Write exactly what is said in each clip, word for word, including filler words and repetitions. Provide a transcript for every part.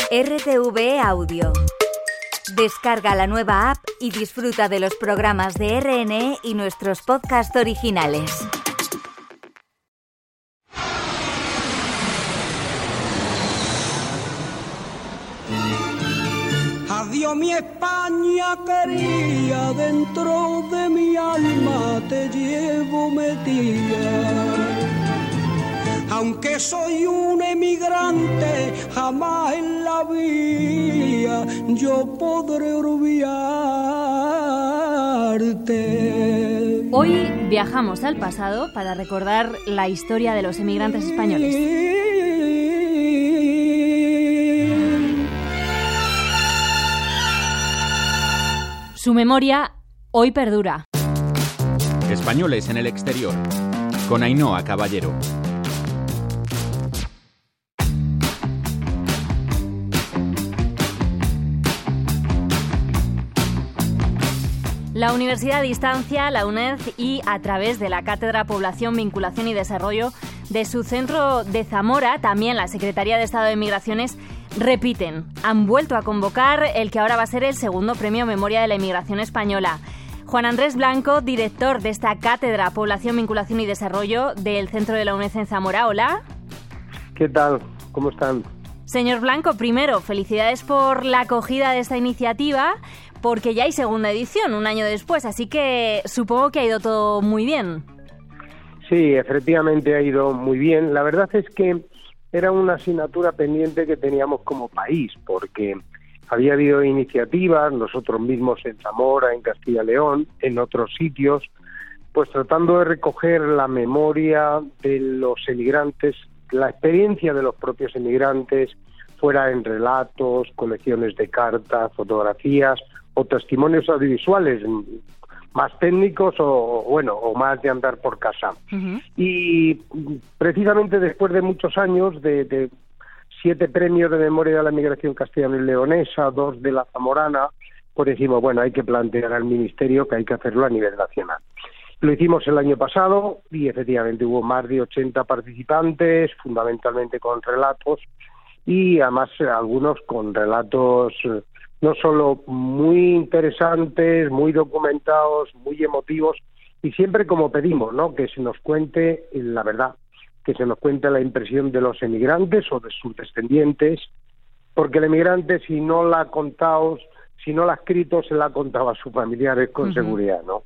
R T V E Audio. Descarga la nueva app y disfruta de los programas de R N E y nuestros podcasts originales. Adiós mi España querida, dentro de mi alma te llevo metida. Aunque soy un emigrante, jamás en la vida yo podré olvidarte. Hoy viajamos al pasado para recordar la historia de los emigrantes españoles. Su memoria hoy perdura. Españoles en el exterior, con Ainhoa Caballero. La Universidad a Distancia, la UNED, y a través de la Cátedra Población, Vinculación y Desarrollo de su centro de Zamora, también la Secretaría de Estado de Migraciones, repiten, han vuelto a convocar el que ahora va a ser el segundo Premio Memoria de la Inmigración Española. Juan Andrés Blanco, director de esta Cátedra Población, Vinculación y Desarrollo del Centro de la UNED en Zamora. Hola. ¿Qué tal? ¿Cómo están? Señor Blanco, primero, felicidades por la acogida de esta iniciativa, porque ya hay segunda edición, un año después, así que supongo que ha ido todo muy bien. Sí, efectivamente ha ido muy bien. La verdad es que era una asignatura pendiente que teníamos como país, porque había habido iniciativas, nosotros mismos en Zamora, en Castilla y León, en otros sitios, pues tratando de recoger la memoria de los emigrantes, la experiencia de los propios emigrantes, fuera en relatos, colecciones de cartas, fotografías o testimonios audiovisuales, más técnicos o bueno o más de andar por casa. Uh-huh. Y precisamente después de muchos años de, de siete premios de memoria de la migración castellano y leonesa, dos de la zamorana, pues decimos, bueno, hay que plantear al Ministerio que hay que hacerlo a nivel nacional. Lo hicimos el año pasado y efectivamente hubo más de ochenta participantes, fundamentalmente con relatos y además algunos con relatos no solo muy interesantes, muy documentados, muy emotivos, y siempre como pedimos, ¿no?, que se nos cuente la verdad, que se nos cuente la impresión de los emigrantes o de sus descendientes, porque el emigrante, si no la ha contado, si no la ha escrito, se la ha contado a sus familiares con uh-huh. seguridad, ¿no?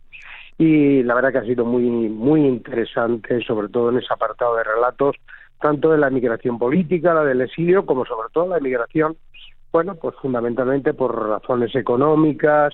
Y la verdad que ha sido muy, muy interesante, sobre todo en ese apartado de relatos, tanto de la emigración política, la del exilio, como sobre todo la emigración, bueno, pues fundamentalmente por razones económicas,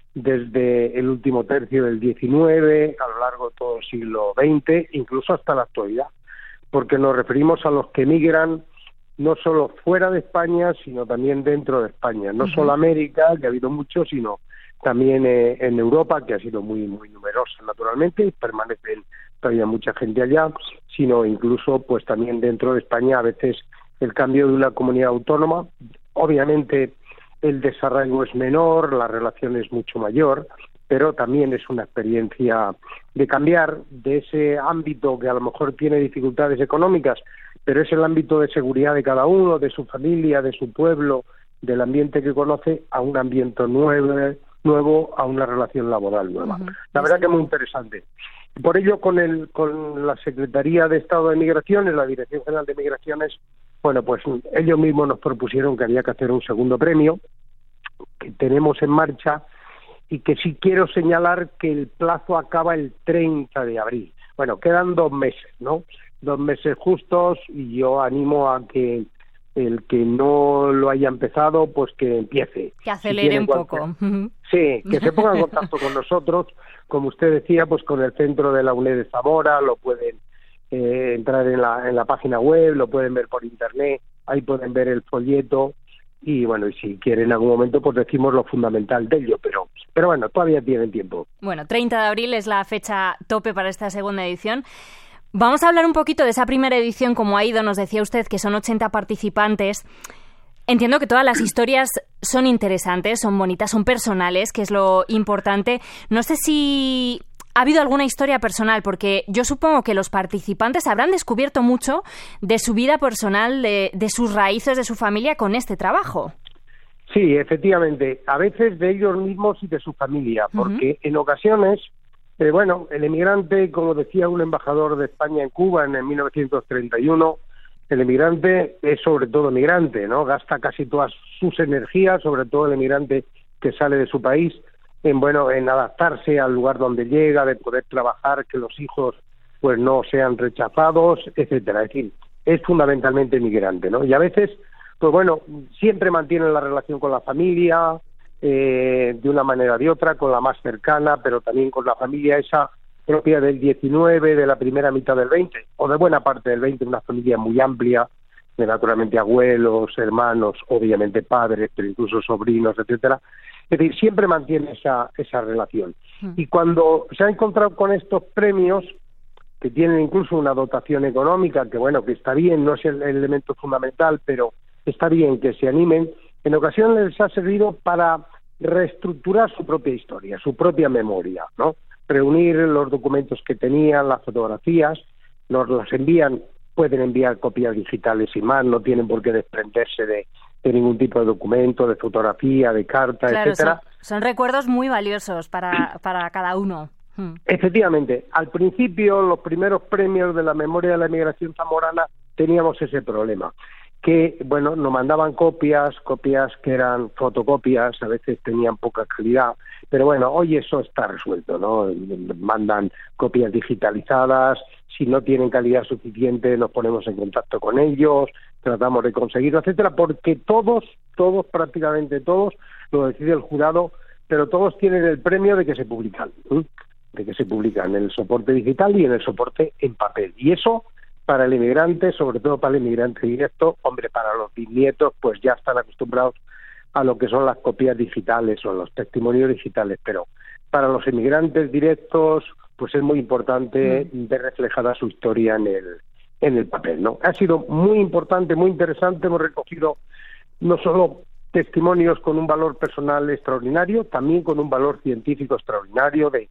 desde el último tercio del diecinueve, a lo largo de todo el siglo veinte, incluso hasta la actualidad, porque nos referimos a los que emigran no solo fuera de España, sino también dentro de España, no uh-huh. solo América, que ha habido muchos, sino también eh, en Europa, que ha sido muy muy numerosa naturalmente, y permanecen todavía mucha gente allá, sino incluso pues también dentro de España, a veces el cambio de una comunidad autónoma. Obviamente el desarraigo es menor, la relación es mucho mayor, pero también es una experiencia de cambiar de ese ámbito que a lo mejor tiene dificultades económicas, pero es el ámbito de seguridad de cada uno, de su familia, de su pueblo, del ambiente que conoce, a un ambiente nuevo, nuevo a una relación laboral nueva. Uh-huh. La verdad que es muy interesante. Por ello, con el con la Secretaría de Estado de Migraciones, la Dirección General de Migraciones, bueno, pues ellos mismos nos propusieron que había que hacer un segundo premio, que tenemos en marcha, y que sí quiero señalar que el plazo acaba el treinta de abril. Bueno, quedan dos meses, ¿no? Dos meses justos, y yo animo a que el que no lo haya empezado, pues que empiece. Que acelere si un poco. Sí, que se ponga en contacto con nosotros, como usted decía, pues con el centro de la UNED de Zamora, lo pueden eh, entrar en la, en la página web, lo pueden ver por internet, ahí pueden ver el folleto, y bueno, y si quieren en algún momento, pues decimos lo fundamental de ello, pero, pero bueno, todavía tienen tiempo. Bueno, treinta de abril es la fecha tope para esta segunda edición. Vamos a hablar un poquito de esa primera edición, cómo ha ido. Nos decía usted que son ochenta participantes. Entiendo que todas las historias son interesantes, son bonitas, son personales, que es lo importante. No sé si ha habido alguna historia personal, porque yo supongo que los participantes habrán descubierto mucho de su vida personal, de, de sus raíces, de su familia con este trabajo. Sí, efectivamente, a veces de ellos mismos y de su familia, porque uh-huh. en ocasiones, eh, bueno, el emigrante, como decía un embajador de España en Cuba en el mil novecientos treinta y uno, el emigrante es sobre todo emigrante, ¿no? Gasta casi todas sus energías, sobre todo el emigrante que sale de su país, en bueno, en adaptarse al lugar donde llega, de poder trabajar, que los hijos pues no sean rechazados, etcétera. Es decir, es fundamentalmente emigrante, ¿no? Y a veces, pues bueno, siempre mantienen la relación con la familia, eh, de una manera o de otra, con la más cercana, pero también con la familia esa propia del diecinueve, de la primera mitad del veinte, o de buena parte del veinte, una familia muy amplia, de naturalmente abuelos, hermanos, obviamente padres, pero incluso sobrinos, etcétera. Es decir, siempre mantiene esa, esa relación. Mm. Y cuando se ha encontrado con estos premios, que tienen incluso una dotación económica, que bueno, que está bien, no es el, el elemento fundamental, pero está bien que se animen, en ocasiones les ha servido para reestructurar su propia historia, su propia memoria, ¿no? Reunir los documentos que tenían, las fotografías, nos las envían, pueden enviar copias digitales y más, no tienen por qué desprenderse de, de ningún tipo de documento, de fotografía, de carta, claro, etcétera. Son, son recuerdos muy valiosos para, para cada uno. Hmm. Efectivamente, al principio, los primeros premios de la memoria de la emigración zamorana, teníamos ese problema, que, bueno, nos mandaban copias, copias que eran fotocopias, a veces tenían poca calidad, pero bueno, hoy eso está resuelto, ¿no? Mandan copias digitalizadas, si no tienen calidad suficiente nos ponemos en contacto con ellos, tratamos de conseguirlo, etcétera, porque todos, todos, prácticamente todos, lo decide el jurado, pero todos tienen el premio de que se publican, ¿eh? de que se publican en el soporte digital y en el soporte en papel, y eso para el inmigrante, sobre todo para el inmigrante directo, hombre, para los bisnietos, pues ya están acostumbrados a lo que son las copias digitales o los testimonios digitales, pero para los inmigrantes directos, pues es muy importante mm. ver reflejada su historia en el en el papel, ¿no? Ha sido muy importante, muy interesante, hemos recogido no solo testimonios con un valor personal extraordinario, también con un valor científico extraordinario de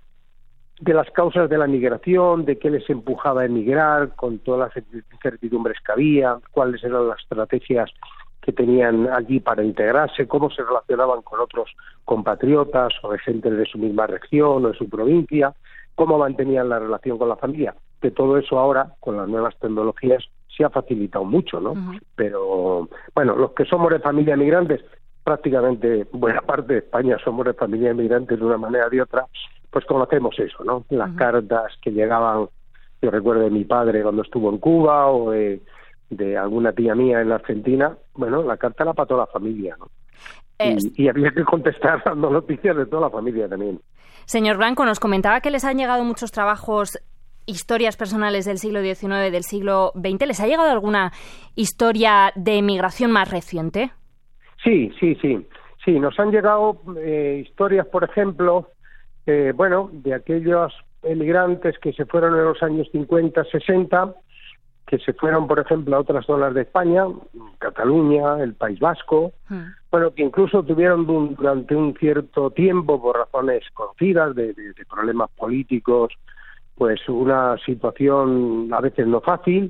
de las causas de la migración, de qué les empujaba a emigrar, con todas las incertidumbres que había, cuáles eran las estrategias que tenían allí para integrarse, cómo se relacionaban con otros compatriotas o de gente de su misma región o de su provincia, cómo mantenían la relación con la familia, que todo eso ahora, con las nuevas tecnologías, se ha facilitado mucho, ¿no? Uh-huh. Pero, bueno, los que somos de familia migrantes, prácticamente buena parte de España somos de familia migrantes de una manera o de otra, pues conocemos eso, ¿no? Las uh-huh. cartas que llegaban, yo recuerdo de mi padre cuando estuvo en Cuba o de, de alguna tía mía en Argentina, bueno, la carta la para toda la familia, ¿no? Es... Y, y había que contestar dando noticias de toda la familia también. Señor Blanco, nos comentaba que les han llegado muchos trabajos, historias personales del siglo diecinueve, del siglo veinte. ¿Les ha llegado alguna historia de emigración más reciente? Sí, sí, sí. Sí, nos han llegado eh, historias, por ejemplo, Eh, bueno, de aquellos emigrantes que se fueron en los años cincuenta, sesenta, que se fueron, por ejemplo, a otras zonas de España, Cataluña, el País Vasco, mm. bueno, que incluso tuvieron un, durante un cierto tiempo, por razones conocidas, de, de, de problemas políticos, pues una situación a veces no fácil,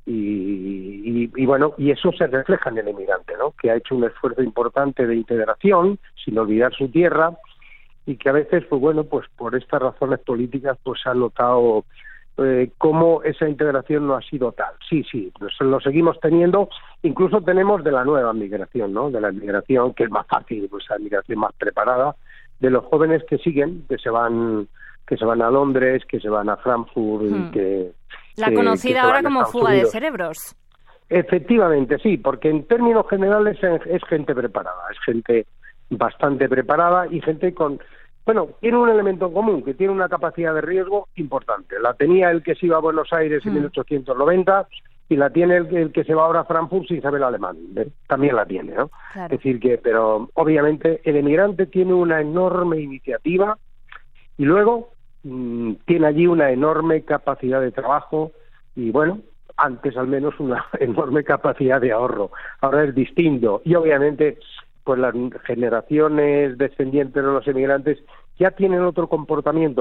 y, y, y bueno, y eso se refleja en el emigrante, ¿no? Que ha hecho un esfuerzo importante de integración, sin olvidar su tierra, y que a veces, pues bueno, pues por estas razones políticas, pues se ha notado eh, cómo esa integración no ha sido tal. Sí, sí, pues lo seguimos teniendo, incluso tenemos de la nueva migración, ¿no? De la migración que es más fácil, pues la migración más preparada, de los jóvenes que siguen, que se van que se van a Londres, que se van a Frankfurt, hmm. y que... La que, conocida que ahora como Estados fuga Unidos. de cerebros. Efectivamente, sí, porque en términos generales es, es gente preparada, es gente bastante preparada y gente con, bueno, tiene un elemento en común, que tiene una capacidad de riesgo importante. La tenía el que se iba a Buenos Aires en mm. mil ochocientos noventa y la tiene el, el que se va ahora a Frankfurt sin saber alemán, ¿eh? También la tiene, ¿no? Claro. Es decir que, pero obviamente el emigrante tiene una enorme iniciativa y luego mmm, tiene allí una enorme capacidad de trabajo y bueno, antes al menos una enorme capacidad de ahorro. Ahora es distinto y obviamente pues las generaciones descendientes de los emigrantes ya tienen otro comportamiento,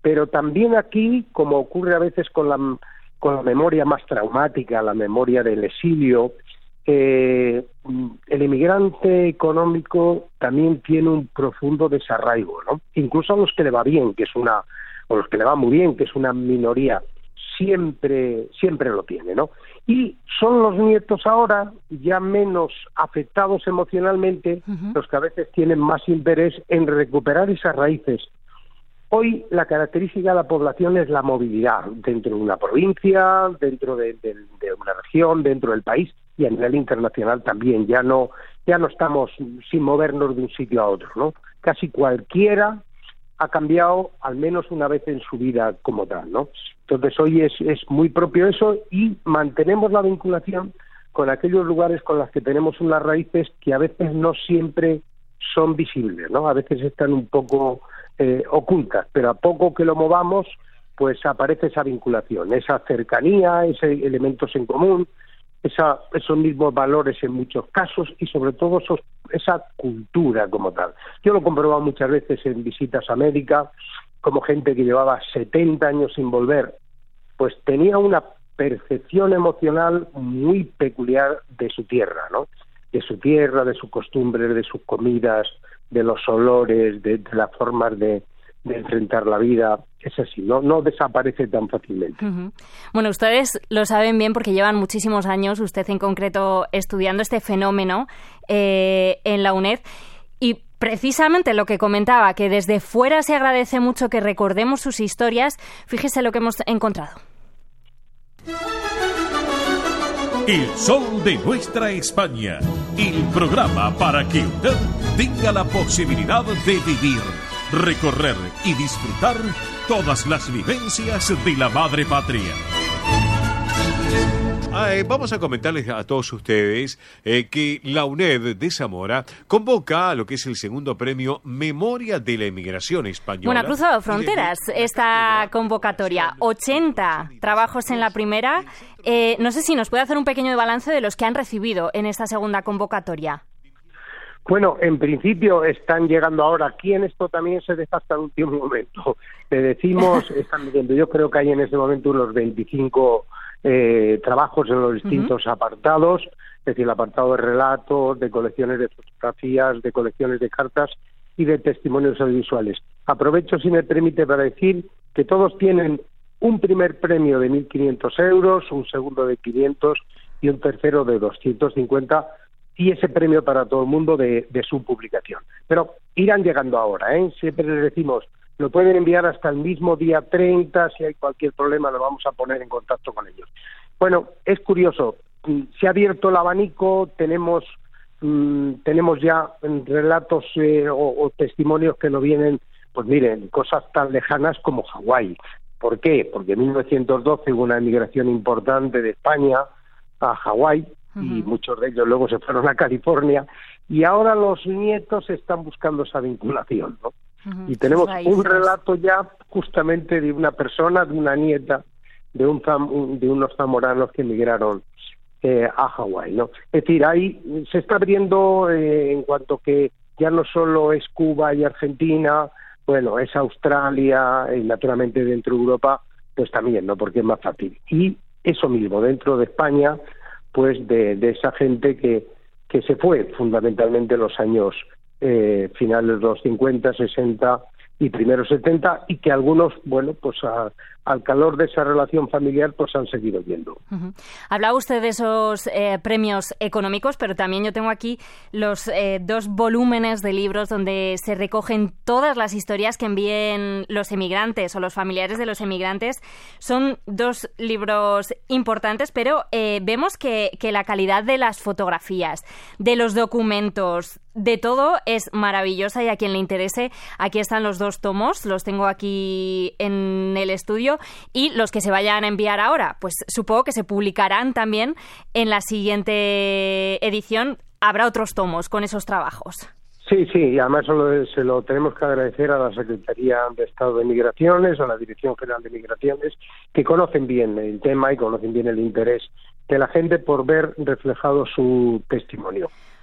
Pero también aquí, como ocurre a veces con la, con la memoria más traumática, la memoria del exilio, eh, el inmigrante económico también tiene un profundo desarraigo, ¿no? Incluso a los que le va bien, que es una, o los que le va muy bien, que es una minoría, siempre, siempre lo tiene, ¿no? Y son los nietos ahora, ya menos afectados emocionalmente, uh-huh. los que a veces tienen más interés en recuperar esas raíces. Hoy la característica de la población es la movilidad dentro de una provincia, dentro de, de, de una región, dentro del país y a nivel internacional también. Ya no ya no estamos sin movernos de un sitio a otro, ¿no? Casi cualquiera ha cambiado al menos una vez en su vida como tal, ¿no? Entonces hoy es, es muy propio eso y mantenemos la vinculación con aquellos lugares con los que tenemos unas raíces que a veces no siempre son visibles, ¿no? A veces están un poco eh, ocultas, pero a poco que lo movamos, pues aparece esa vinculación, esa cercanía, esos elementos en común, esa, esos mismos valores en muchos casos y sobre todo esos, esa cultura como tal. Yo lo he comprobado muchas veces en visitas a América, como gente que llevaba setenta años sin volver, pues tenía una percepción emocional muy peculiar de su tierra, ¿no? De su tierra, de sus costumbres, de sus comidas, de los olores, de, de las formas de, de enfrentar la vida. Es así, no, no desaparece tan fácilmente. Uh-huh. Bueno, ustedes lo saben bien porque llevan muchísimos años, usted en concreto, estudiando este fenómeno eh, en la UNED. Y precisamente lo que comentaba, que desde fuera se agradece mucho que recordemos sus historias. Fíjese lo que hemos encontrado. El sol de nuestra España, el programa para que usted tenga la posibilidad de vivir, recorrer y disfrutar todas las vivencias de la madre patria. Eh, vamos a comentarles a todos ustedes eh, que la UNED de Zamora convoca a lo que es el segundo premio Memoria de la Emigración Española. Bueno, ha cruzado fronteras esta convocatoria. ochenta trabajos en la primera. Eh, no sé si nos puede hacer un pequeño balance de los que han recibido en esta segunda convocatoria. Bueno, en principio están llegando ahora. Aquí en esto también se deja hasta el último momento. Le decimos, están viendo, yo creo que hay en ese momento unos veinticinco eh, trabajos en los distintos uh-huh. apartados, es decir, el apartado de relatos, de colecciones de fotografías, de colecciones de cartas y de testimonios audiovisuales. Aprovecho, si me permite, para decir que todos tienen un primer premio de mil quinientos euros, un segundo de quinientos y un tercero de doscientos cincuenta, y ese premio para todo el mundo de, de su publicación. Pero irán llegando ahora, ¿eh? Siempre les decimos, lo pueden enviar hasta el mismo día treinta, si hay cualquier problema lo vamos a poner en contacto con ellos. Bueno, es curioso, se ha abierto el abanico, tenemos mmm, tenemos ya relatos eh, o, o testimonios que nos vienen, pues miren, cosas tan lejanas como Hawái. ¿Por qué? Porque en mil novecientos doce hubo una emigración importante de España a Hawái, uh-huh. y muchos de ellos luego se fueron a California, y ahora los nietos están buscando esa vinculación, ¿no? Uh-huh. Y tenemos un relato ya justamente de una persona, de una nieta, de un zam- de unos zamoranos que emigraron eh, a Hawái, ¿no? Es decir, ahí se está abriendo eh, en cuanto que ya no solo es Cuba y Argentina, bueno, es Australia y naturalmente dentro de Europa, pues también, ¿no? Porque es más fácil. Y eso mismo, dentro de España, pues de, de esa gente que, que se fue fundamentalmente en los años eh, finales de los cincuenta, sesenta y primeros setenta, y que algunos, bueno, pues a, al calor de esa relación familiar, pues han seguido yendo. Uh-huh. Hablaba usted de esos eh, premios económicos, pero también yo tengo aquí los eh, dos volúmenes de libros donde se recogen todas las historias que envíen los emigrantes o los familiares de los emigrantes. Son dos libros importantes, pero eh, vemos que, que la calidad de las fotografías, de los documentos, de todo es maravillosa, y a quien le interese, aquí están los dos tomos, los tengo aquí en el estudio, y los que se vayan a enviar ahora, pues supongo que se publicarán también en la siguiente edición. Habrá otros tomos con esos trabajos. Sí, sí, y además solo, se lo tenemos que agradecer a la Secretaría de Estado de Migraciones, a la Dirección General de Migraciones, que conocen bien el tema y conocen bien el interés de la gente por ver reflejado su testimonio.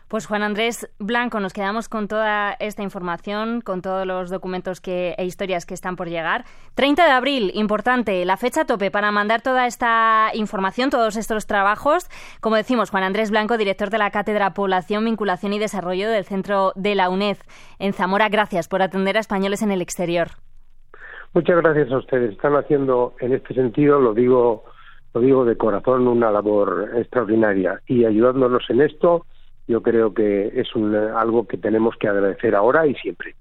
Pues Juan Andrés Blanco, nos quedamos con toda esta información, con todos los documentos que, e historias que están por llegar. treinta de abril, importante, la fecha tope para mandar toda esta información, todos estos trabajos. Como decimos, Juan Andrés Blanco, director de la Cátedra Población, Vinculación y Desarrollo del Centro de la UNED en Zamora. Gracias por atender a españoles en el exterior. Muchas gracias a ustedes. Están haciendo, en este sentido, lo digo, lo digo de corazón, una labor extraordinaria. Y ayudándonos en esto, yo creo que es un, algo que tenemos que agradecer ahora y siempre.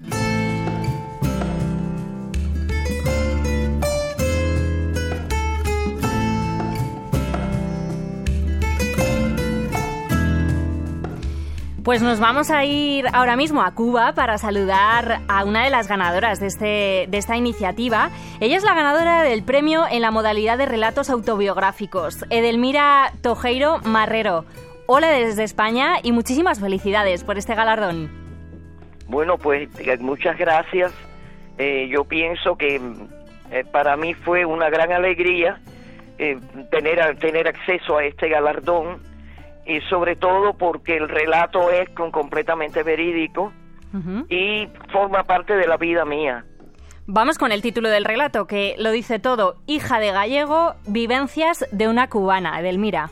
Pues nos vamos a ir ahora mismo a Cuba para saludar a una de las ganadoras de, este, de esta iniciativa. Ella es la ganadora del premio en la modalidad de relatos autobiográficos, Edelmira Tojeiro Marrero. Hola desde España y muchísimas felicidades por este galardón. Bueno, pues muchas gracias. Eh, yo pienso que eh, para mí fue una gran alegría eh, tener, tener acceso a este galardón, y sobre todo porque el relato es con, completamente verídico uh-huh. y forma parte de la vida mía. Vamos con el título del relato, que lo dice todo. Hija de gallego, vivencias de una cubana, Edelmira.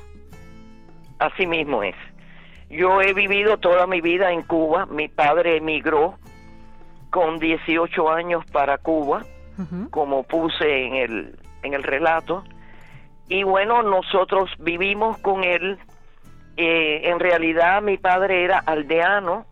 Así mismo es. Yo he vivido toda mi vida en Cuba. Mi padre emigró con dieciocho años para Cuba, uh-huh. como puse en el, en el relato. Y bueno, nosotros vivimos con él. Eh, en realidad mi padre era aldeano.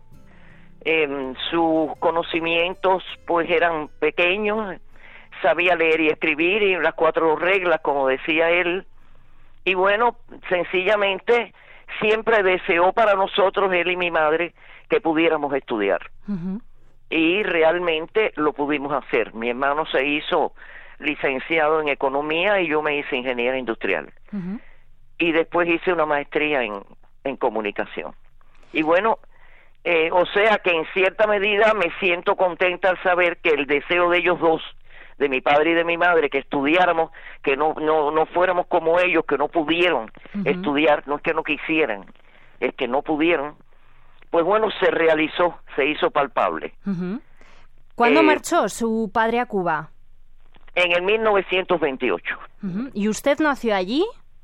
Eh, sus conocimientos pues eran pequeños. Sabía leer y escribir y las cuatro reglas, como decía él. Y bueno, sencillamente siempre deseó para nosotros, él y mi madre, que pudiéramos estudiar. Uh-huh. Y realmente lo pudimos hacer. Mi hermano se hizo licenciado en economía y yo me hice ingeniero industrial. Uh-huh. Y después hice una maestría en, en comunicación. Y bueno, eh, o sea que en cierta medida me siento contenta al saber que el deseo de ellos dos, de mi padre y de mi madre, que estudiáramos, que no no no fuéramos como ellos, que no pudieron uh-huh. estudiar, no es que no quisieran, es que no pudieron, pues bueno, se realizó, se hizo palpable. Uh-huh. ¿Cuándo eh, marchó su padre a Cuba? En el mil novecientos veintiocho. Uh-huh. ¿Y usted nació allí?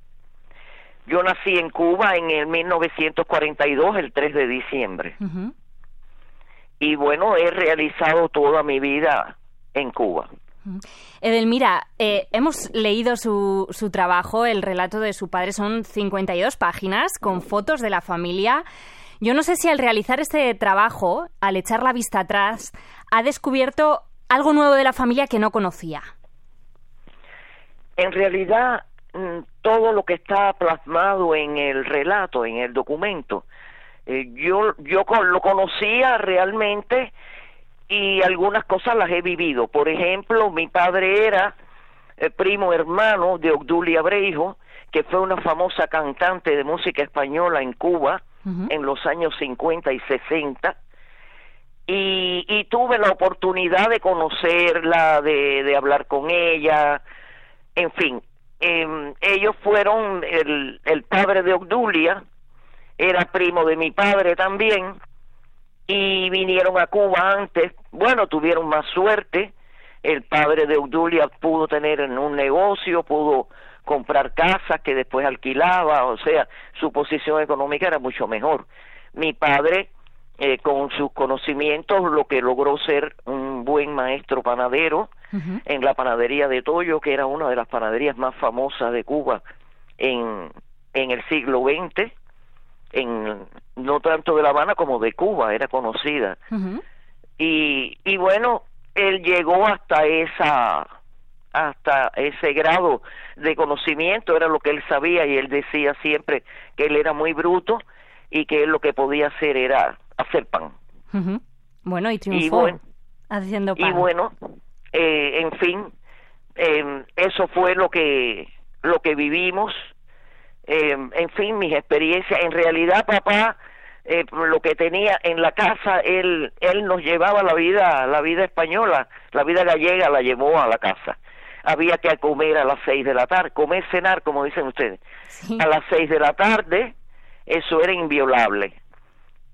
Yo nací en Cuba en el mil novecientos cuarenta y dos, el tres de diciembre. Uh-huh. Y bueno, he realizado toda mi vida en Cuba. Edelmira, eh, hemos leído su, su trabajo, el relato de su padre, son cincuenta y dos páginas con fotos de la familia. Yo no sé si al realizar este trabajo, al echar la vista atrás, ha descubierto algo nuevo de la familia que no conocía. En realidad, todo lo que está plasmado en el relato, en el documento, eh, yo, yo lo conocía realmente y algunas cosas las he vivido. Por ejemplo, mi padre era eh, primo hermano de Obdulia Breijo, que fue una famosa cantante de música española en Cuba uh-huh. en los años cincuenta y sesenta, y, y tuve la oportunidad de conocerla, de, de hablar con ella, en fin. Eh, ellos fueron, el, el padre de Obdulia era primo de mi padre también, y vinieron a Cuba antes. Bueno, tuvieron más suerte. El padre de Obdulia pudo tener un negocio, pudo comprar casas que después alquilaba, o sea, su posición económica era mucho mejor. Mi padre, eh, con sus conocimientos, lo que logró ser un buen maestro panadero uh-huh. en la panadería de Toyo, que era una de las panaderías más famosas de Cuba en, en el siglo veinte, en no tanto de La Habana como de Cuba, era conocida. Uh-huh. Y, y bueno, él llegó hasta esa hasta ese grado de conocimiento, era lo que él sabía, y él decía siempre que él era muy bruto y que él lo que podía hacer era hacer pan. Uh-huh. Bueno, y triunfó y bueno, haciendo pan. Y bueno, eh, en fin, eh, eso fue lo que lo que vivimos. Eh, en fin, mis experiencias. En realidad, papá, eh, lo que tenía en la casa, él él nos llevaba la vida la vida española, la vida gallega la llevó a la casa. Había que comer a las seis de la tarde, comer, cenar, como dicen ustedes, sí. a las seis de la tarde, eso era inviolable.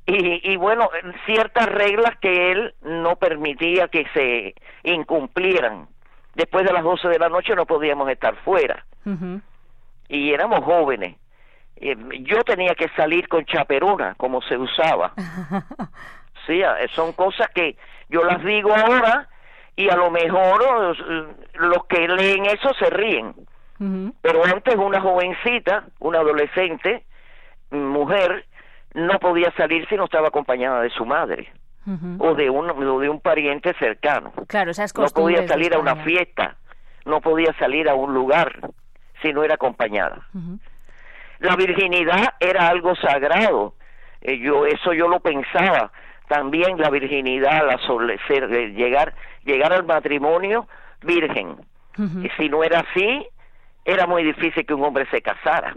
y, y bueno, ciertas reglas que él no permitía que se incumplieran. Después de las doce de la noche no podíamos estar fuera. Uh-huh. Y éramos jóvenes. Eh, yo tenía que salir con chaperona, como se usaba. Sí, son cosas que yo las digo ahora y a lo mejor los que leen eso se ríen. Uh-huh. Pero antes una jovencita, una adolescente, mujer, no podía salir si no estaba acompañada de su madre. Uh-huh. o de un o de un pariente cercano. Claro, esas no podía salir a una fiesta, no podía salir a un lugar si no era acompañada. Uh-huh. La virginidad era algo sagrado. Eh, yo eso yo lo pensaba. También la virginidad, la ser, llegar llegar al matrimonio virgen. Uh-huh. Y si no era así, era muy difícil que un hombre se casara.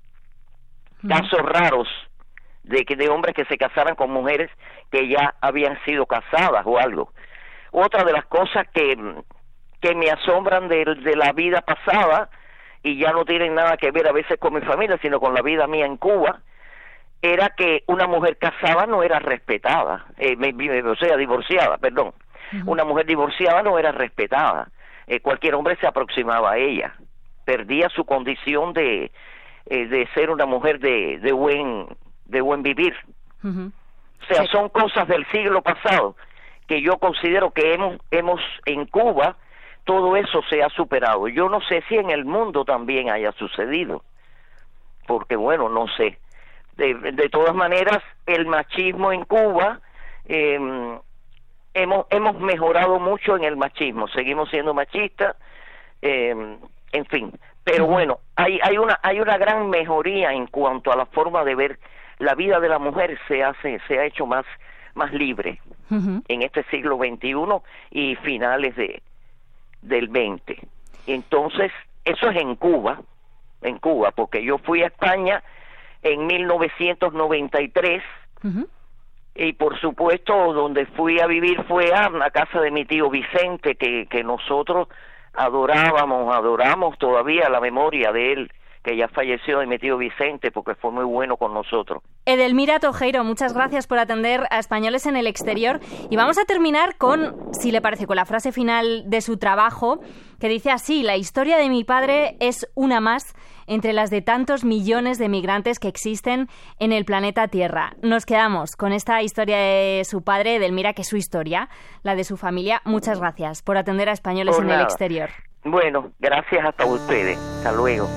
Uh-huh. Casos raros de que de hombres que se casaran con mujeres que ya habían sido casadas o algo. Otra de las cosas que, que me asombran de, de la vida pasada, y ya no tienen nada que ver a veces con mi familia, sino con la vida mía en Cuba, era que una mujer casada no era respetada, eh, me, me, o sea, divorciada, perdón. Uh-huh. Una mujer divorciada no era respetada. Eh, cualquier hombre se aproximaba a ella. Perdía su condición de, eh, de ser una mujer de, de buen... de buen vivir. Uh-huh. O sea, sí. Son cosas del siglo pasado que yo considero que hemos, hemos en Cuba, todo eso se ha superado. Yo no sé si en el mundo también haya sucedido, porque bueno, no sé. De, de todas maneras, el machismo en Cuba, eh, hemos, hemos mejorado mucho en el machismo, seguimos siendo machistas, eh, en fin. Pero uh-huh. bueno, hay, hay, una, hay una gran mejoría en cuanto a la forma de ver la vida de la mujer. Se hace, se ha hecho más, más libre uh-huh. en este siglo veintiuno y finales de del veinte. Entonces, eso es en Cuba, en Cuba, porque yo fui a España en mil novecientos noventa y tres uh-huh. y por supuesto donde fui a vivir fue a la casa de mi tío Vicente, que, que nosotros adorábamos, adoramos todavía la memoria de él, que ya falleció, de mi tío Vicente, porque fue muy bueno con nosotros. Edelmira Tojeiro, muchas gracias por atender a Españoles en el Exterior. Y vamos a terminar con, si le parece, con la frase final de su trabajo, que dice así: la historia de mi padre es una más entre las de tantos millones de migrantes que existen en el planeta Tierra. Nos quedamos con esta historia de su padre, Edelmira, que es su historia, la de su familia. Muchas gracias por atender a Españoles por en nada. el Exterior. Bueno, gracias hasta ustedes. Hasta luego.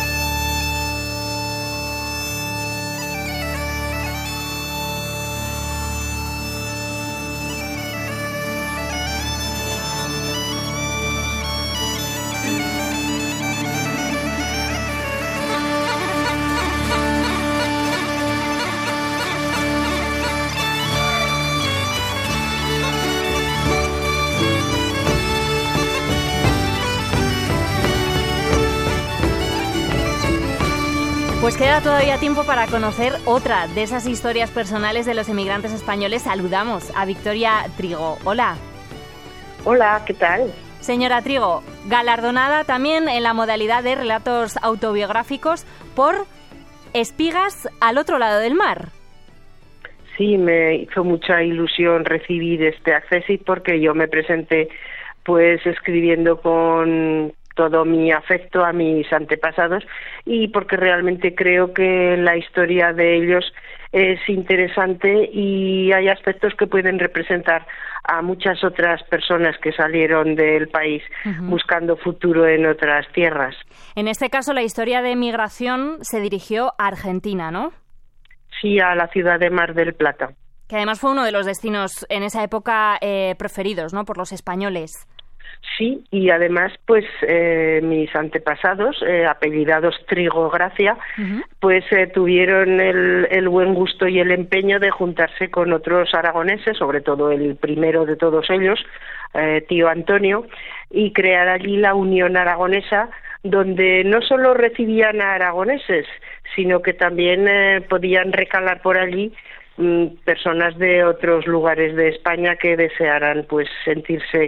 Pues queda todavía tiempo para conocer otra de esas historias personales de los emigrantes españoles. Saludamos a Victoria Trigo. Hola. Hola, ¿qué tal? Señora Trigo, galardonada también en la modalidad de relatos autobiográficos por Espigas al otro lado del mar. Sí, me hizo mucha ilusión recibir este acceso porque yo me presenté pues escribiendo con todo mi afecto a mis antepasados y porque realmente creo que la historia de ellos es interesante y hay aspectos que pueden representar a muchas otras personas que salieron del país uh-huh. buscando futuro en otras tierras. En este caso, la historia de migración se dirigió a Argentina, ¿no? Sí, a la ciudad de Mar del Plata. Que además fue uno de los destinos en esa época eh, preferidos, ¿no?, por los españoles. Sí, y además, pues, eh, mis antepasados, eh, apellidados Trigo Gracia, uh-huh. pues eh, tuvieron el, el buen gusto y el empeño de juntarse con otros aragoneses, sobre todo el primero de todos ellos, eh, tío Antonio, y crear allí la Unión Aragonesa, donde no solo recibían a aragoneses, sino que también eh, podían recalar por allí mm, personas de otros lugares de España que desearan, pues, sentirse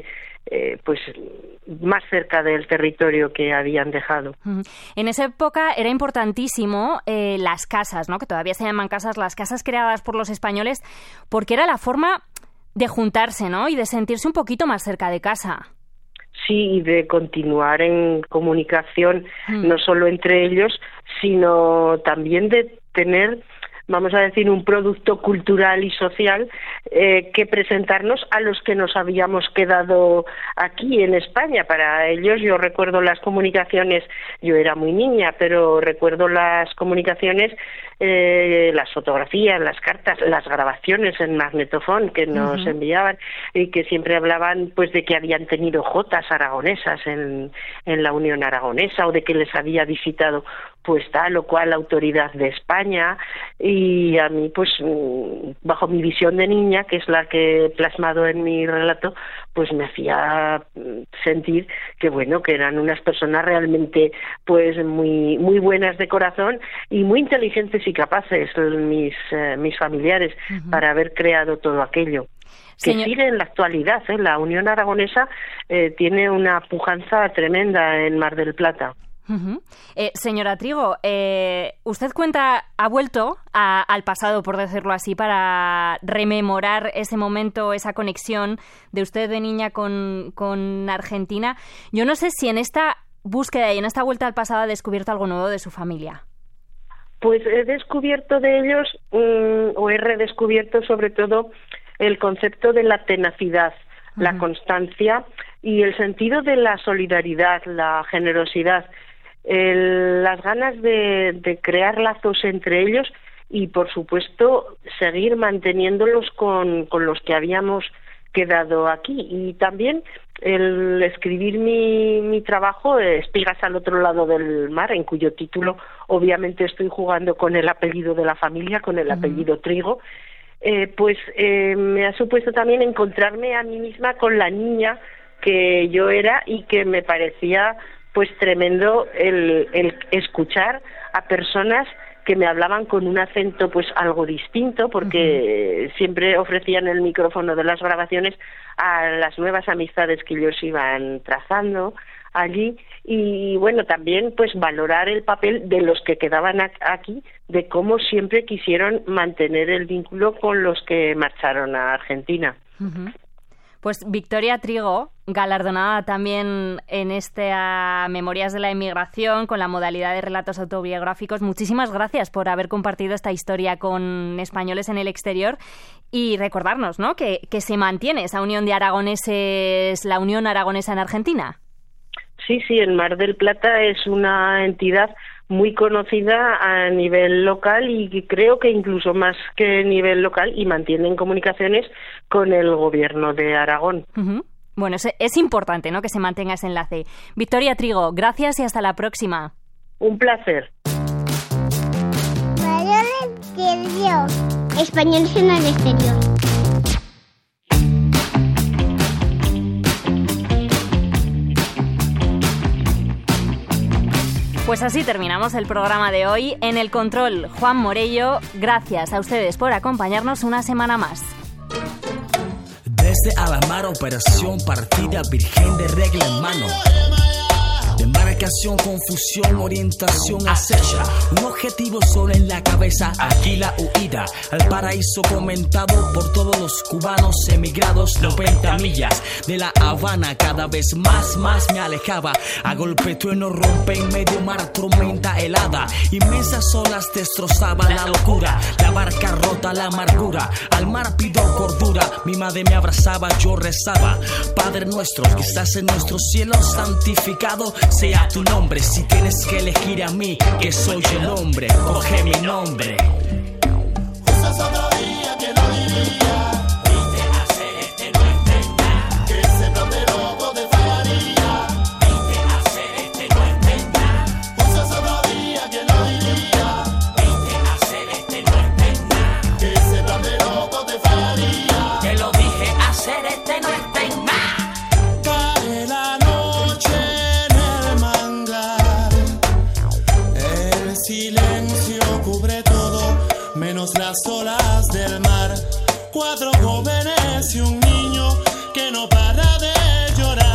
eh, pues más cerca del territorio que habían dejado. En esa época era importantísimo eh, las casas, ¿no? Que todavía se llaman casas, las casas creadas por los españoles, porque era la forma de juntarse, ¿no? Y de sentirse un poquito más cerca de casa. Sí, y de continuar en comunicación, mm. no solo entre ellos, sino también de tener, vamos a decir, un producto cultural y social eh, que presentarnos a los que nos habíamos quedado aquí en España. Para ellos, yo recuerdo las comunicaciones, yo era muy niña, pero recuerdo las comunicaciones, eh, las fotografías, las cartas, las grabaciones en magnetofón que nos uh-huh. enviaban, y que siempre hablaban pues de que habían tenido jotas aragonesas en, en la Unión Aragonesa, o de que les había visitado pues tal o cual autoridad de España. Y a mí, pues bajo mi visión de niña, que es la que he plasmado en mi relato, pues me hacía sentir que bueno, que eran unas personas realmente pues muy muy buenas de corazón y muy inteligentes y capaces, mis eh, mis familiares, uh-huh. para haber creado todo aquello. Que Señor... sigue en la actualidad, ¿eh? La Unión Aragonesa eh, tiene una pujanza tremenda en Mar del Plata. Uh-huh. Eh, señora Trigo, eh, usted cuenta, ha vuelto a, al pasado, por decirlo así, para rememorar ese momento, esa conexión de usted de niña con, con Argentina. Yo no sé si en esta búsqueda y en esta vuelta al pasado ha descubierto algo nuevo de su familia. Pues he descubierto de ellos, um, o he redescubierto sobre todo el concepto de la tenacidad, uh-huh. la constancia y el sentido de la solidaridad, la generosidad. El, las ganas de, de crear lazos entre ellos y, por supuesto, seguir manteniéndolos con, con los que habíamos quedado aquí. Y también el escribir mi, mi trabajo, Espigas al otro lado del mar, en cuyo título obviamente estoy jugando con el apellido de la familia, con el uh-huh. apellido Trigo, eh, pues eh, me ha supuesto también encontrarme a mí misma con la niña que yo era y que me parecía pues tremendo el, el escuchar a personas que me hablaban con un acento pues algo distinto, porque uh-huh. siempre ofrecían el micrófono de las grabaciones a las nuevas amistades que ellos iban trazando allí, y bueno, también pues valorar el papel de los que quedaban aquí, de cómo siempre quisieron mantener el vínculo con los que marcharon a Argentina. Uh-huh. Pues Victoria Trigo, galardonada también en esta Memorias de la Emigración con la modalidad de relatos autobiográficos. Muchísimas gracias por haber compartido esta historia con españoles en el exterior y recordarnos, ¿no?, que, que se mantiene esa unión de aragoneses, la Unión Aragonesa en Argentina. Sí, sí, en Mar del Plata es una entidad muy conocida a nivel local y creo que incluso más que a nivel local, y mantienen comunicaciones con el gobierno de Aragón. Uh-huh. Bueno, es, es importante, ¿no?, que se mantenga ese enlace. Victoria Trigo, gracias y hasta la próxima. Un placer. Españoles en el exterior. Pues así terminamos el programa de hoy. En el control, Juan Morello. Gracias a ustedes por acompañarnos una semana más. Desde Alamar, operación partida, virgen de regla en mano. Demarcación, confusión, orientación, acecha. Un objetivo solo en la cabeza, aquí la huida al paraíso comentado por todos los cubanos emigrados. noventa millas de La Habana, cada vez más, más me alejaba. A golpe trueno rompe en medio mar, tormenta helada. Inmensas olas destrozaba la locura, la barca rota, la amargura. Al mar pido cordura, mi madre me abrazaba, yo rezaba. Padre nuestro, que estás en nuestro cielo, santificado sea tu nombre. Si tienes que elegir a mí, que soy el hombre, coge mi nombre. Usas otro día que no diría, viste hacer este no entenda, que ese plan de loco te fallaría, viste hacer este no entenda. Usas otro día que no diría, viste hacer este no entenda, que ese plan de loco te fallaría, que lo dije hacer este no entenda. Cae la noche en el mangar, el silencio cubre todo menos las olas del mar. Cuatro jóvenes y un niño que no para de llorar.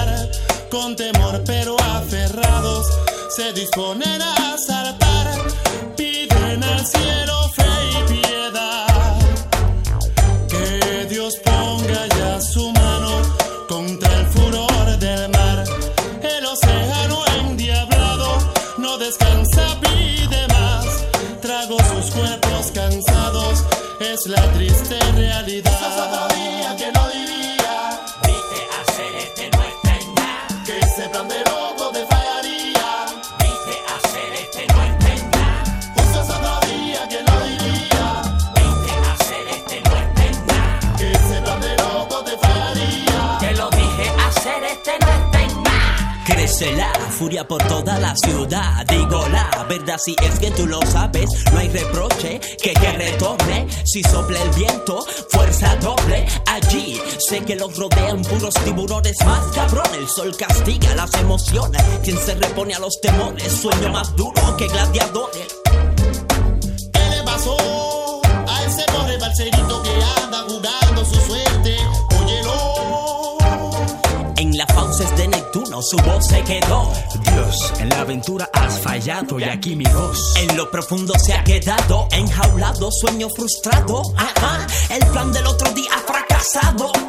con temor pero aferrados, se disponen a saltar, piden al cielo fe y piedad, que Dios ponga ya su mano contra el furor del mar. El océano endiablado no descansa, pide más, trago sus cuerpos cansados, es la triste realidad. Quizás otro día que no diría, viste a Celeste no está en nada, que ese plan de loco te fallaría, viste a Celeste no está en nada, quizás otro día que no diría, viste a Celeste no está en nada, que ese plan de loco te fallaría, te lo dije, a Celeste no está en nada. Crece la furia por toda la ciudad, digo la verdad si es que tú lo sabes, no hay reproche que que retorne, si sopla el viento, fuerza doble, allí sé que los rodean puros tiburones más cabrón, el sol castiga las emociones, quien se repone a los temores, sueño más duro que gladiadores. ¿Qué le pasó a ese pobre balserito que anda jugando su suerte? Óyelo. En las fauces de Neptuno su voz se quedó. Dios, en la aventura has fallado y aquí mi voz. En lo profundo se ha quedado enjaulado, sueño frustrado. Ajá, el plan del otro día ha fracasado.